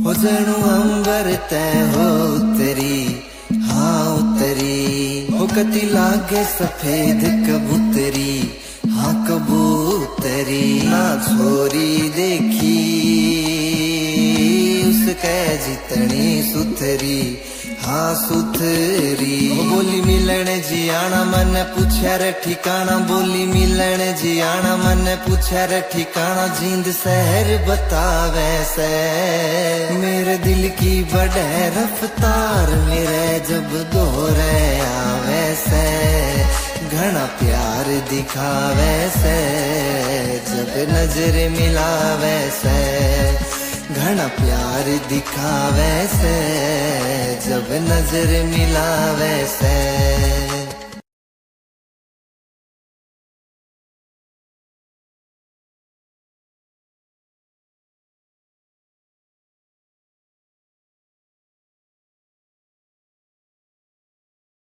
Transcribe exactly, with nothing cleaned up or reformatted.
हो जणू अंबर तय हो उतरी, हाँ उतरी। हो कति लागे सफेद कबूतरी, हाँ कबूतरी। ना छोरी देखी उसके जितनी सुथरी, हाँ सुथरी। हो बोली मिलन जी आना मन पूछा रे ठिकाना, बोली मिलन जी आना मन पूछा रे ठिकाना। जींद शहर बतावे से मेरे दिल की बढ़े रफ्तार, मेरे जब दोहरे आवे से घना प्यार दिखावे से, जब नजर मिलावे से घना प्यार दिखावे से, जब नजर मिलावे से।